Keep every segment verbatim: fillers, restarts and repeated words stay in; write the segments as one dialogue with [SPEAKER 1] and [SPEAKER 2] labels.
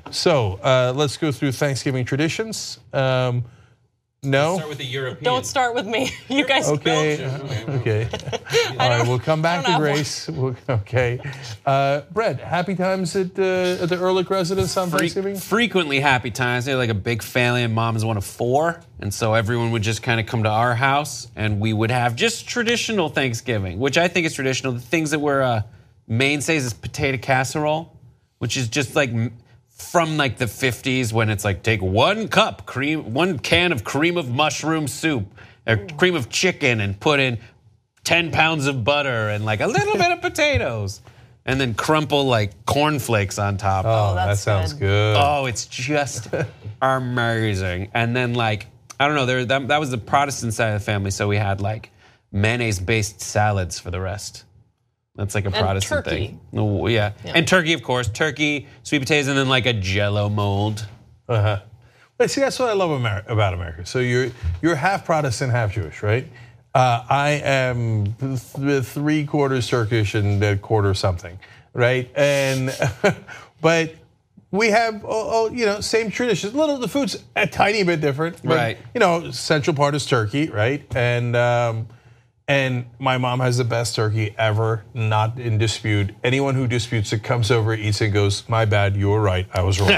[SPEAKER 1] So uh, let's go through Thanksgiving traditions. Um, no.
[SPEAKER 2] Start with the European.
[SPEAKER 3] Don't start with me. You guys.
[SPEAKER 1] Okay. Okay. All right. We'll come back to Grace. We'll, okay. Uh, Brett, happy times at, uh, at the Ehrlich residence on
[SPEAKER 2] Fre-
[SPEAKER 1] Thanksgiving?
[SPEAKER 2] Frequently happy times. They're like a big family, and mom is one of four, and so everyone would just kind of come to our house, and we would have just traditional Thanksgiving, which I think is traditional. The things that were uh, mainstays is potato casserole, which is just like from like the fifties when it's like take one cup cream, one can of cream of mushroom soup, or cream of chicken, and put in ten pounds of butter and like a little bit of potatoes, and then crumple like cornflakes on top.
[SPEAKER 1] Oh, that sounds good. good.
[SPEAKER 2] Oh, it's just amazing. And then like I don't know, there that, that was the Protestant side of the family, so we had like mayonnaise-based salads for the rest. That's like a
[SPEAKER 3] and
[SPEAKER 2] Protestant
[SPEAKER 3] turkey.
[SPEAKER 2] thing. Oh, yeah. yeah. And turkey, of course. Turkey, sweet potatoes, and then like a Jell-O mold.
[SPEAKER 1] Uh-huh. But see, that's what I love about America. So you're you're half Protestant, half Jewish, right? Uh, I am th- three quarters Turkish and a quarter something, right? And but we have, oh, oh, you know, same traditions. Little, the food's a tiny bit different, but,
[SPEAKER 2] right?
[SPEAKER 1] You know, central part is turkey, right? And um, And my mom has the best turkey ever, not in dispute. Anyone who disputes it comes over, eats it, and goes, my bad, you were right, I was wrong.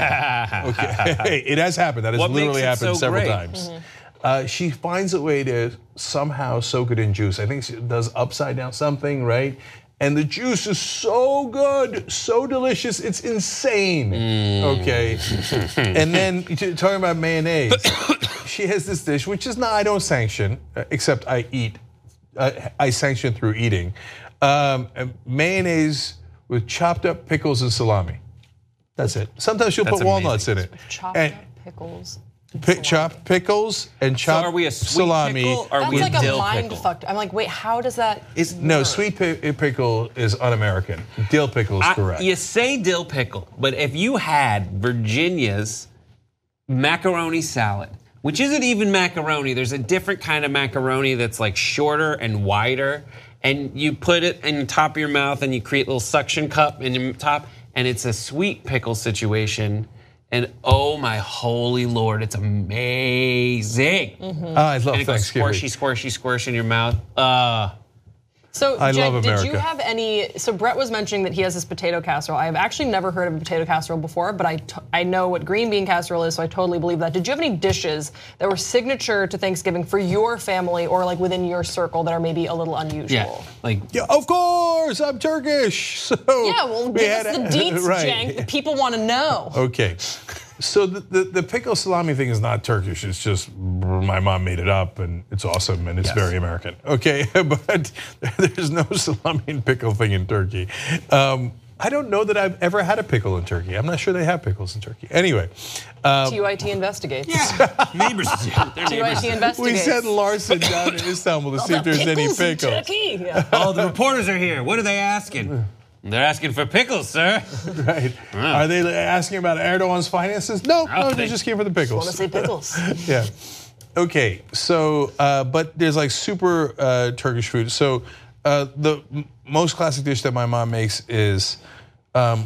[SPEAKER 1] Okay, it has happened. That has
[SPEAKER 2] what
[SPEAKER 1] literally happened
[SPEAKER 2] so
[SPEAKER 1] several
[SPEAKER 2] great?
[SPEAKER 1] times. Mm-hmm. Uh, she finds a way to somehow soak it in juice. I think she does upside down something, right? And the juice is so good, so delicious, it's insane. Mm. Okay. And then talking about mayonnaise, she has this dish, which is not, I don't sanction, except I eat. Uh, I sanction through eating. Um, mayonnaise with chopped up pickles and salami. That's it. Sometimes she'll
[SPEAKER 2] That's
[SPEAKER 1] put walnuts
[SPEAKER 2] amazing.
[SPEAKER 1] in it.
[SPEAKER 3] Chopped
[SPEAKER 1] and
[SPEAKER 3] up pickles.
[SPEAKER 1] Pick, chopped pickles and chopped
[SPEAKER 2] so are we a sweet
[SPEAKER 1] salami.
[SPEAKER 2] Pickle or are
[SPEAKER 3] That's
[SPEAKER 2] we
[SPEAKER 3] like
[SPEAKER 2] a dill
[SPEAKER 3] a mind
[SPEAKER 2] pickle?
[SPEAKER 3] fuck. I'm like, wait, how does that?
[SPEAKER 2] Is
[SPEAKER 1] No,
[SPEAKER 3] work?
[SPEAKER 1] sweet pickle is un-American. Dill pickle is
[SPEAKER 2] I,
[SPEAKER 1] correct.
[SPEAKER 2] you say dill pickle, but if you had Virginia's macaroni salad, which isn't even macaroni, there's a different kind of macaroni that's like shorter and wider, and you put it in the top of your mouth and you create a little suction cup in your top, and it's a sweet pickle situation. And oh my holy Lord, it's amazing.
[SPEAKER 3] Mm-hmm.
[SPEAKER 1] Oh, I love
[SPEAKER 2] and it goes
[SPEAKER 1] Thanksgiving.
[SPEAKER 2] squishy, squishy, squish in your mouth. Uh,
[SPEAKER 3] So,
[SPEAKER 1] I
[SPEAKER 3] Jed,
[SPEAKER 1] love
[SPEAKER 3] did
[SPEAKER 1] America.
[SPEAKER 3] you have any? So Brett was mentioning that he has this potato casserole. I have actually never heard of a potato casserole before, but I, t- I know what green bean casserole is, so I totally believe that. Did you have any dishes that were signature to Thanksgiving for your family or like within your circle that are maybe a little unusual?
[SPEAKER 2] yeah, like
[SPEAKER 1] Yeah, of course, I'm Turkish. So
[SPEAKER 3] Yeah, well,
[SPEAKER 1] we
[SPEAKER 3] give
[SPEAKER 1] had-
[SPEAKER 3] us the deets,
[SPEAKER 1] right.
[SPEAKER 3] Cenk. The people want to know.
[SPEAKER 1] Okay. So the, the, the pickle salami thing is not Turkish. It's just my mom made it up, and it's awesome, and it's
[SPEAKER 2] Yes.
[SPEAKER 1] very American. Okay, but there's no salami and pickle thing in Turkey. Um, I don't know that I've ever had a pickle in Turkey. I'm not sure they have pickles in Turkey. Anyway. Um,
[SPEAKER 3] T Y T investigates.
[SPEAKER 2] neighbors. They're
[SPEAKER 3] T Y
[SPEAKER 2] neighbors.
[SPEAKER 3] T investigates.
[SPEAKER 1] we sent Larson down to Istanbul to see if there's any
[SPEAKER 3] Pickles in
[SPEAKER 1] pickles.
[SPEAKER 3] Turkey. Yeah.
[SPEAKER 2] Oh, the reporters are here. What are they asking? They're asking for pickles, sir.
[SPEAKER 1] Right. Are they asking about Erdogan's finances? No, no,
[SPEAKER 2] they-
[SPEAKER 1] they just came for the
[SPEAKER 3] Want to
[SPEAKER 1] pickles.
[SPEAKER 3] say pickles?
[SPEAKER 1] Yeah. Okay, so, uh, but there's like super uh, Turkish food. So uh, the m- most classic dish that my mom makes is um,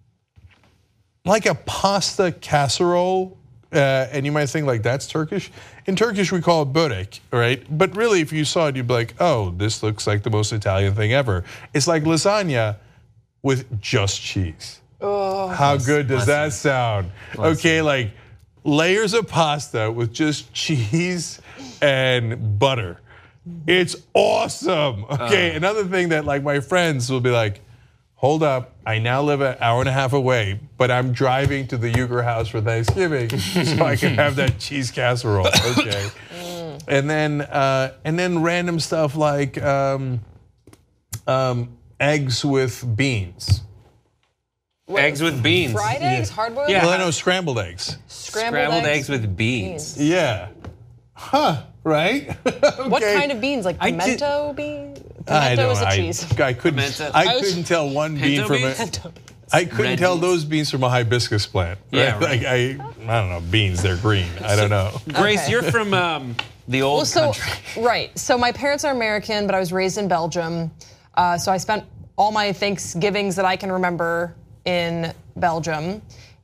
[SPEAKER 1] like a pasta casserole. Uh, and you might think like that's Turkish. In Turkish, we call it börek, right? But really, if you saw it, you'd be like, oh, this looks like the most Italian thing ever. It's like lasagna with just cheese. Oh, how good does that sound? Okay, like layers of pasta with just cheese and butter. It's awesome. Okay,
[SPEAKER 2] Uh.
[SPEAKER 1] another thing that like my friends will be like, hold up, I now live an hour and a half away, but I'm driving to the Uyghur house for Thanksgiving so I can have that cheese casserole. Okay, mm. and then uh, and then random stuff like um, um, eggs with beans.
[SPEAKER 2] Eggs with beans.
[SPEAKER 3] Fried eggs, hard boiled.
[SPEAKER 2] Yeah.
[SPEAKER 1] Well, I know scrambled eggs.
[SPEAKER 3] Scrambled,
[SPEAKER 2] Scrambled eggs with beans.
[SPEAKER 1] Yeah. Huh, right?
[SPEAKER 3] What
[SPEAKER 1] Okay.
[SPEAKER 3] kind of beans? Like
[SPEAKER 2] I did-
[SPEAKER 3] pimento beans?
[SPEAKER 1] I
[SPEAKER 3] Pimento
[SPEAKER 1] don't
[SPEAKER 3] is a
[SPEAKER 1] I,
[SPEAKER 3] cheese.
[SPEAKER 1] I couldn't.
[SPEAKER 2] Pimento.
[SPEAKER 1] I
[SPEAKER 3] I was-
[SPEAKER 1] couldn't tell one bean
[SPEAKER 2] Pinto
[SPEAKER 1] from
[SPEAKER 2] beans?
[SPEAKER 1] a.
[SPEAKER 3] Pinto beans.
[SPEAKER 1] I couldn't
[SPEAKER 2] Red
[SPEAKER 1] tell
[SPEAKER 2] beans?
[SPEAKER 1] those beans from a hibiscus plant.
[SPEAKER 2] Yeah,
[SPEAKER 1] right?
[SPEAKER 2] right.
[SPEAKER 1] Like I, I don't know. Beans, they're green. I don't know.
[SPEAKER 2] Grace,
[SPEAKER 3] Okay.
[SPEAKER 2] you're from um, the old
[SPEAKER 3] Well, so
[SPEAKER 2] country.
[SPEAKER 3] right. So my parents are American, but I was raised in Belgium. Uh, so I spent all my Thanksgivings that I can remember in Belgium.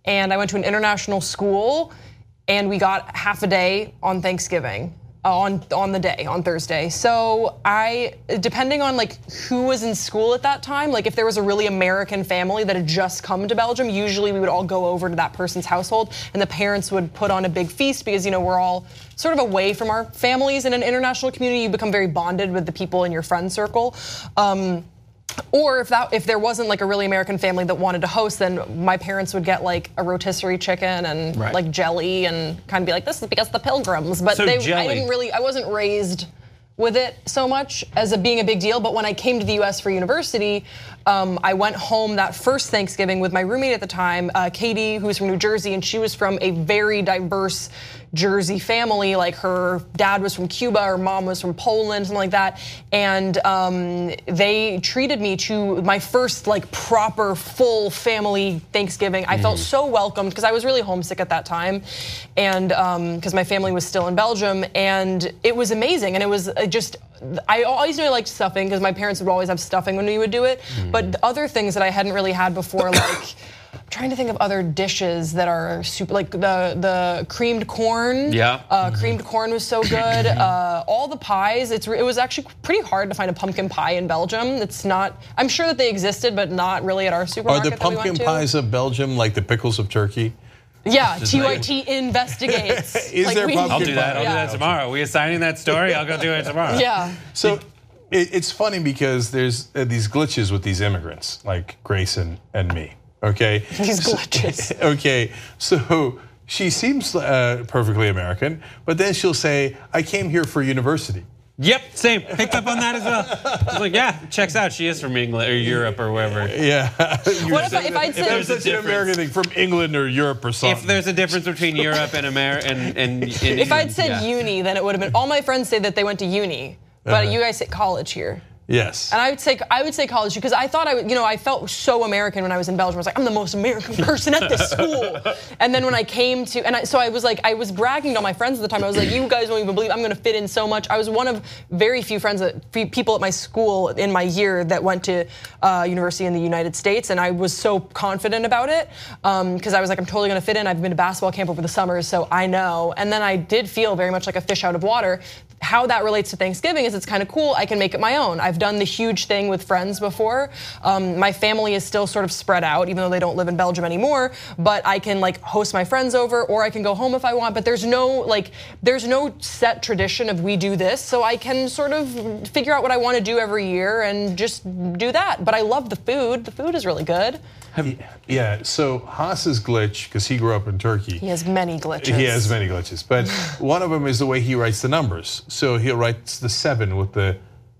[SPEAKER 3] and I went to an international school, and we got half a day on Thanksgiving. On on the day, on Thursday. So I, depending on like who was in school at that time, like if there was a really American family that had just come to Belgium, usually we would all go over to that person's household, and the parents would put on a big feast because, you know, we're all sort of away from our families in an international community. You become very bonded with the people in your friend circle. Um, Or if that if there wasn't like a really American family that wanted to host, then my parents would get like a rotisserie chicken and
[SPEAKER 2] Right.
[SPEAKER 3] like jelly and kind of be like, this is because the Pilgrims. But
[SPEAKER 2] So
[SPEAKER 3] they,
[SPEAKER 2] jelly.
[SPEAKER 3] I didn't really, I wasn't raised with it so much as a being a big deal. But when I came to the U S for university, um, I went home that first Thanksgiving with my roommate at the time, uh, Katie, who was from New Jersey, and she was from a very diverse Jersey family. Like her dad was from Cuba, her mom was from Poland, something like that. And um, they treated me to my first like proper full family Thanksgiving. I felt so welcomed because I was really homesick at that time, and because um, my family was still in Belgium, and it was amazing. And it was just, I always knew I liked stuffing because my parents would always have stuffing when we would do it. Mm. But the other things that I hadn't really had before, like. I'm trying to think of other dishes that are super, like the the creamed corn.
[SPEAKER 2] Yeah.
[SPEAKER 3] Uh, creamed corn was so good. Uh, all the pies. It's it was actually pretty hard to find a pumpkin pie in Belgium. It's not. I'm sure that they existed, but not really at our
[SPEAKER 1] Are
[SPEAKER 3] supermarket.
[SPEAKER 1] the
[SPEAKER 3] that we
[SPEAKER 1] pumpkin
[SPEAKER 3] went to.
[SPEAKER 1] pies of Belgium like the pickles of Turkey?
[SPEAKER 3] Yeah,
[SPEAKER 2] Just
[SPEAKER 3] T Y
[SPEAKER 2] like-
[SPEAKER 3] T investigates.
[SPEAKER 1] Is
[SPEAKER 3] Like,
[SPEAKER 1] there
[SPEAKER 3] we-
[SPEAKER 1] pumpkin
[SPEAKER 2] I'll do that. I'll
[SPEAKER 3] Yeah.
[SPEAKER 2] do that tomorrow. We assigning that story. I'll go do it tomorrow.
[SPEAKER 3] Yeah.
[SPEAKER 1] So it, it's funny because there's uh, these glitches with these immigrants, like Grace and, and me. Okay.
[SPEAKER 3] These glitches.
[SPEAKER 1] Okay, so she seems uh, perfectly American, but then she'll say, "I came here for university."
[SPEAKER 2] Yep, same. Picked up on that as well. I was like, yeah, checks out. She is from England or Europe or wherever.
[SPEAKER 1] Yeah.
[SPEAKER 3] What if, I- if I'd
[SPEAKER 2] If
[SPEAKER 3] said
[SPEAKER 2] there's a
[SPEAKER 1] such an
[SPEAKER 2] difference.
[SPEAKER 1] American thing from England or Europe or something.
[SPEAKER 2] If there's a difference between Europe and America and, and, and
[SPEAKER 3] if I'd said
[SPEAKER 2] yeah.
[SPEAKER 3] uni, then it would have been. All my friends say that they went to uni, but
[SPEAKER 1] Uh-huh.
[SPEAKER 3] you guys say college here.
[SPEAKER 1] Yes.
[SPEAKER 3] And I would say I would say college because I thought I would, you know, I felt so American when I was in Belgium. I was like, I'm the most American person at this school. And then when I came to, and I, so I was like, I was bragging to all my friends at the time. I was like, you guys don't even believe I'm going to fit in so much. I was one of very few friends, that few people at my school in my year that went to uh, university in the United States, and I was so confident about it because um, I was like, I'm totally going to fit in. I've been to basketball camp over the summers, so I know. And then I did feel very much like a fish out of water. How that relates to Thanksgiving is it's kind of cool. I can make it my own. I've done the huge thing with friends before. Um, my family is still sort of spread out, even though they don't live in Belgium anymore. But I can like host my friends over, or I can go home if I want. But there's no like, there's no set tradition of we do this. So I can sort of figure out what I want to do every year and just do that. But I love the food. The food is really good.
[SPEAKER 1] Yeah, so Haas's glitch, because he grew up in Turkey.
[SPEAKER 3] He has many glitches.
[SPEAKER 1] He has many glitches, but one of them is the way he writes the numbers. So he writes the seven with the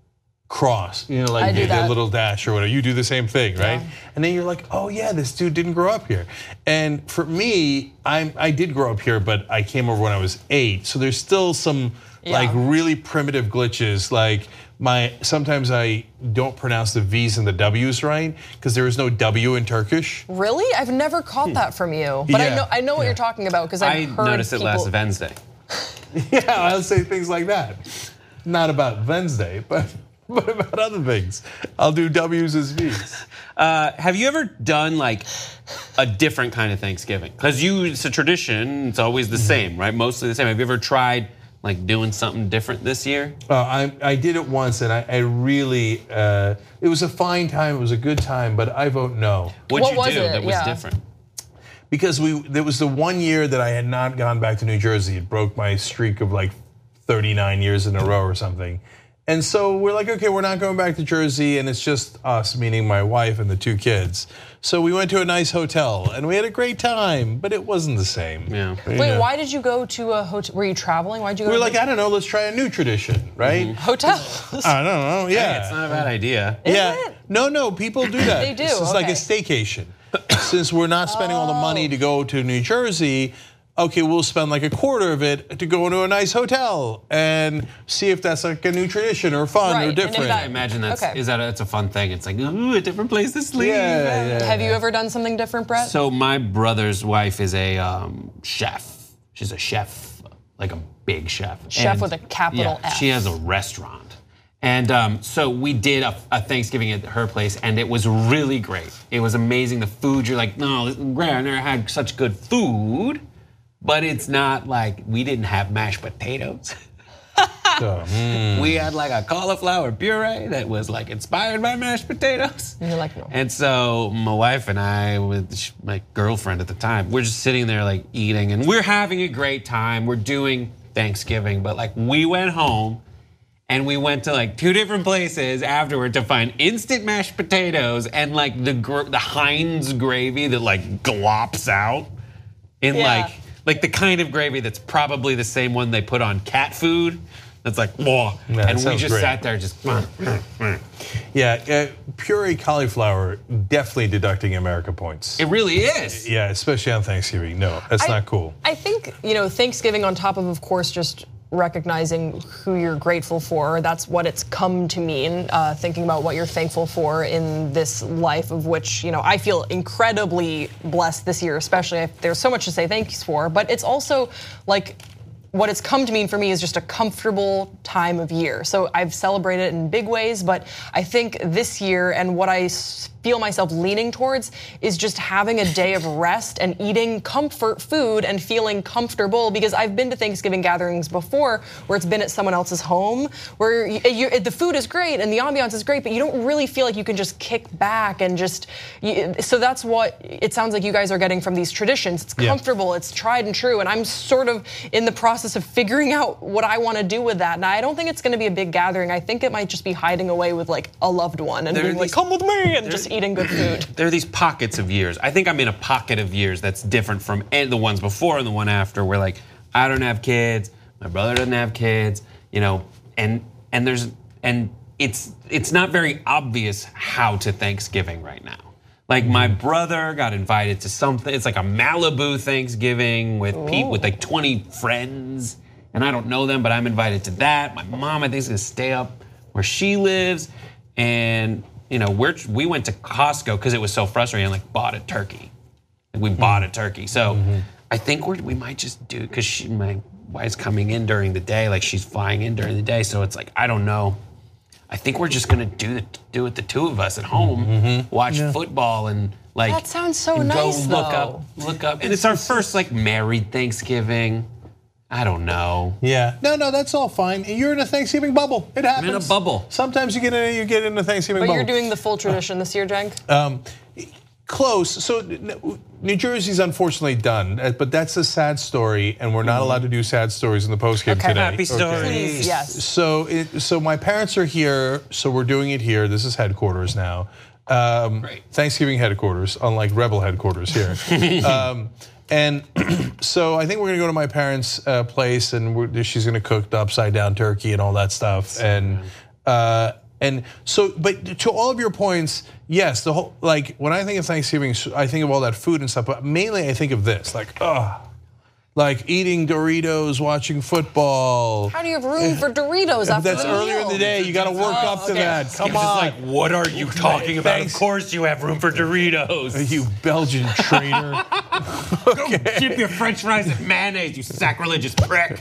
[SPEAKER 1] cross, you know, like
[SPEAKER 3] I do
[SPEAKER 1] the, the
[SPEAKER 3] that.
[SPEAKER 1] little dash or whatever. You do the same thing, right?
[SPEAKER 3] Yeah.
[SPEAKER 1] And then you're like, oh yeah, this dude didn't grow up here. And for me, I'm I did grow up here, but I came over when I was eight. So there's still some
[SPEAKER 3] Yeah.
[SPEAKER 1] like really primitive glitches, like my sometimes I don't pronounce the V's and the W's right because there is no W in Turkish.
[SPEAKER 3] Really? I've never caught that from you. But I
[SPEAKER 1] Yeah.
[SPEAKER 3] know I know what
[SPEAKER 1] Yeah.
[SPEAKER 3] you're talking about because
[SPEAKER 2] I
[SPEAKER 3] I've heard
[SPEAKER 2] noticed it
[SPEAKER 3] people,
[SPEAKER 2] last Wednesday.
[SPEAKER 1] Yeah, I'll say things like that. Not about Wednesday, but but about other things. I'll do W's as V's.
[SPEAKER 2] Uh, have you ever done like a different kind of Thanksgiving? Because you, it's a tradition. It's always the same, right? Mostly the same. Have you ever tried like doing something different this year?
[SPEAKER 1] Uh, I I did it once, and I, I really uh, it was a fine time. It was a good time, but I vote no.
[SPEAKER 2] What'd
[SPEAKER 3] What
[SPEAKER 2] you
[SPEAKER 3] was
[SPEAKER 2] do
[SPEAKER 3] it?
[SPEAKER 2] that was
[SPEAKER 3] Yeah.
[SPEAKER 2] different?
[SPEAKER 1] Because we there was the one year that I had not gone back to New Jersey. It broke my streak of like thirty-nine years in a row or something. And so we're like, okay, we're not going back to Jersey, and it's just us, meaning my wife and the two kids. So we went to a nice hotel, and we had a great time, but it wasn't the same.
[SPEAKER 2] Yeah.
[SPEAKER 1] You
[SPEAKER 3] Wait,
[SPEAKER 1] know?
[SPEAKER 3] why did you go to a hotel? Were you traveling? Why'd you go
[SPEAKER 1] We were
[SPEAKER 3] to
[SPEAKER 1] like, I don't know, let's try a new tradition, right?
[SPEAKER 3] hotels?
[SPEAKER 1] I don't know,
[SPEAKER 2] Hey,
[SPEAKER 1] yeah.
[SPEAKER 2] it's not a bad idea.
[SPEAKER 1] yeah.
[SPEAKER 3] it?
[SPEAKER 1] No, no, people do that.
[SPEAKER 3] They do,
[SPEAKER 1] This is like a
[SPEAKER 3] okay.
[SPEAKER 1] staycation. Since we're not spending all the money to go to New Jersey, okay, we'll spend like a quarter of it to go into a nice hotel and see if that's like a new tradition or fun
[SPEAKER 3] Right,
[SPEAKER 1] or
[SPEAKER 3] and if
[SPEAKER 1] different.
[SPEAKER 3] that-
[SPEAKER 2] I imagine that's
[SPEAKER 3] Okay.
[SPEAKER 2] is that a, it's a fun thing. It's like ooh, a different place to sleep.
[SPEAKER 1] yeah, yeah.
[SPEAKER 3] Have you ever done something different, Brett?
[SPEAKER 2] So my brother's wife is a um, chef. She's a chef, like a big chef.
[SPEAKER 3] Chef
[SPEAKER 2] And-
[SPEAKER 3] with a capital
[SPEAKER 2] yeah,
[SPEAKER 3] F.
[SPEAKER 2] She has a restaurant, And um, so we did a, a Thanksgiving at her place, and it was really great. It was amazing. The food, you're like, no, this is great. I never had such good food. But it's not like we didn't have mashed potatoes.
[SPEAKER 1] So, mm.
[SPEAKER 2] We had like a cauliflower puree that was like inspired by mashed potatoes.
[SPEAKER 3] And you're like, no.
[SPEAKER 2] And so my wife and I, with my girlfriend at the time, we're just sitting there like eating, and we're having a great time. We're doing Thanksgiving, but like we went home. And we went to like two different places afterward to find instant mashed potatoes and like the gr- the Heinz gravy that like glops out in
[SPEAKER 3] Yeah.
[SPEAKER 2] like like the kind of gravy that's probably the same one they put on cat food. That's like whoa,
[SPEAKER 1] Yeah,
[SPEAKER 2] and we
[SPEAKER 1] sounds
[SPEAKER 2] just
[SPEAKER 1] great.
[SPEAKER 2] sat there just.
[SPEAKER 1] Yeah, uh, puree cauliflower definitely deducting America points.
[SPEAKER 2] It really is.
[SPEAKER 1] Yeah, especially on Thanksgiving. No, that's
[SPEAKER 3] I-
[SPEAKER 1] not cool.
[SPEAKER 3] I think, you know, Thanksgiving on top of, of course, just recognizing who you're grateful for. That's what it's come to mean, uh, thinking about what you're thankful for in this life of which, you know, I feel incredibly blessed this year, especially. I, there's so much to say thanks for, but it's also like, what it's come to mean for me is just a comfortable time of year. So I've celebrated it in big ways, but I think this year and what I feel myself leaning towards is just having a day of rest and eating comfort food and feeling comfortable, because I've been to Thanksgiving gatherings before where it's been at someone else's home where you, you, the food is great and the ambiance is great, but you don't really feel like you can just kick back and just, you, so that's what it sounds like you guys are getting from these traditions. It's
[SPEAKER 1] Yeah.
[SPEAKER 3] comfortable, it's tried and true, and I'm sort of in the process of figuring out what I want to do with that. And I don't think it's going to be a big gathering. I think it might just be hiding away with like a loved one and
[SPEAKER 2] There are
[SPEAKER 3] being like,
[SPEAKER 2] these-
[SPEAKER 3] come with me, and just eating good food.
[SPEAKER 2] There are these pockets of years. I think I'm in a pocket of years that's different from the ones before and the one after, where like I don't have kids, my brother doesn't have kids, you know, and and there's and it's it's not very obvious how to Thanksgiving right now. Like my brother got invited to something. It's like a Malibu Thanksgiving with people with like twenty friends, and I don't know them, but I'm invited to that. My mom, I think, is gonna stay up where she lives, and you know, we're we went to Costco because it was so frustrating. And like bought a turkey, and we bought a turkey. So I think we we might just do, because she my wife's coming in during the day, like she's flying in during the day. So it's like I don't know. I think we're just gonna do it, do it the two of us at home, watch football, and like
[SPEAKER 3] That sounds so
[SPEAKER 2] and
[SPEAKER 3] nice,
[SPEAKER 2] Go look
[SPEAKER 3] though.
[SPEAKER 2] up, look up, and it's our first like married Thanksgiving. I don't know.
[SPEAKER 1] Yeah, no, no, that's all fine. You're in a Thanksgiving bubble. It happens.
[SPEAKER 2] in a bubble.
[SPEAKER 1] Sometimes you get in, you get in a Thanksgiving
[SPEAKER 3] But
[SPEAKER 1] bubble.
[SPEAKER 3] you're doing the full tradition this year, Cenk?
[SPEAKER 1] Um, close. So n- New Jersey's unfortunately done, uh, but that's a sad story, and we're not allowed to do sad stories in the postgame
[SPEAKER 3] Okay.
[SPEAKER 1] today.
[SPEAKER 2] Happy stories.
[SPEAKER 3] Please, yes.
[SPEAKER 1] So, it, so my parents are here, so we're doing it here. This is headquarters now. Um,
[SPEAKER 2] Great.
[SPEAKER 1] Thanksgiving headquarters, unlike Rebel headquarters here. um, and so I think we're gonna go to my parents' uh, place, and we're, she's gonna cook the upside down turkey and all that stuff. And uh, and so, but to all of your points, yes, the whole like when I think of Thanksgiving, I think of all that food and stuff. But mainly, I think of this, like, oh. Like eating Doritos, watching football.
[SPEAKER 3] How do you have room for Doritos after
[SPEAKER 1] That's
[SPEAKER 3] the
[SPEAKER 1] earlier
[SPEAKER 3] meal?
[SPEAKER 1] in the day. You got to work
[SPEAKER 3] Oh,
[SPEAKER 1] up to
[SPEAKER 3] okay.
[SPEAKER 1] that. Come
[SPEAKER 2] It's just
[SPEAKER 1] on,
[SPEAKER 2] like, what are you talking about?
[SPEAKER 1] Thanks.
[SPEAKER 2] Of course you have room for Doritos.
[SPEAKER 1] you Belgian traitor.
[SPEAKER 2] Go dip your French fries in mayonnaise, you sacrilegious prick.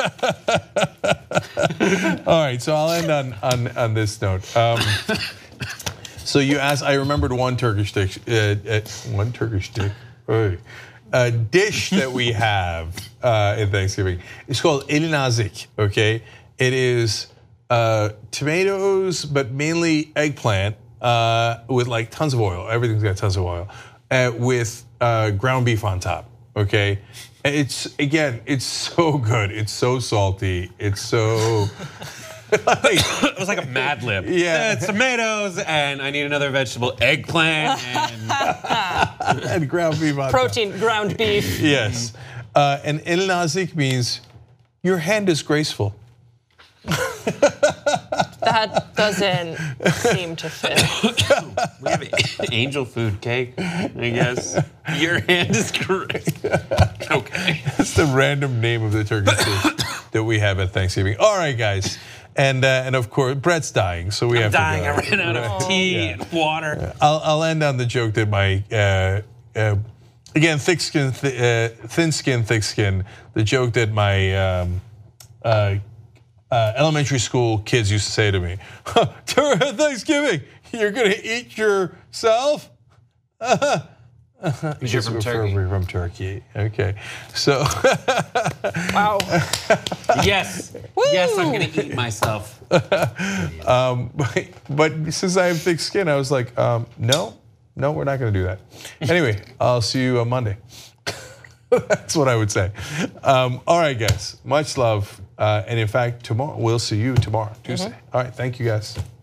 [SPEAKER 1] All right, so I'll end on on, on this note. Um, so you asked. I remembered one Turkish dish. Uh, uh, one Turkish dish. Oy. A dish that we have uh, in Thanksgiving. It's called El Nazik. Okay, it is uh, tomatoes, but mainly eggplant uh, with like tons of oil. Everything's got tons of oil uh, with uh, ground beef on top. Okay, it's again, it's so good. It's so salty. It's so.
[SPEAKER 2] It was like a Mad Lib.
[SPEAKER 1] Yeah.
[SPEAKER 2] Uh, tomatoes, and I need another vegetable, eggplant, and
[SPEAKER 1] and ground beef on top.
[SPEAKER 3] Protein, ground beef.
[SPEAKER 1] Yes. Uh, and El Nazik means your hand is graceful.
[SPEAKER 3] That doesn't seem to fit.
[SPEAKER 2] we have angel food cake, I guess. Your hand is great. Okay.
[SPEAKER 1] That's the random name of the turkey dish that we have at Thanksgiving. All right, guys. And uh, and of course, Brett's dying, so we
[SPEAKER 2] I'm
[SPEAKER 1] have
[SPEAKER 2] dying.
[SPEAKER 1] to
[SPEAKER 2] I
[SPEAKER 1] go.
[SPEAKER 2] ran out of tea and water.
[SPEAKER 1] I'll, I'll end on the joke that my, uh, uh, again, thick skin, th- uh, thin skin, thick skin, the joke that my um, uh, uh, elementary school kids used to say to me, Thanksgiving, you're gonna eat yourself?
[SPEAKER 2] Because you're from Turkey.
[SPEAKER 1] We're from Turkey. Okay, so
[SPEAKER 3] Wow.
[SPEAKER 2] Yes, yes, I'm gonna eat myself.
[SPEAKER 1] um, but, but since I have thick skin, I was like, um, no, no, we're not gonna do that. Anyway, I'll see you on Monday. That's what I would say. Um, all right, guys, much love, uh, and in fact, tomorrow we'll see you tomorrow, Tuesday. Mm-hmm. All right, thank you, guys.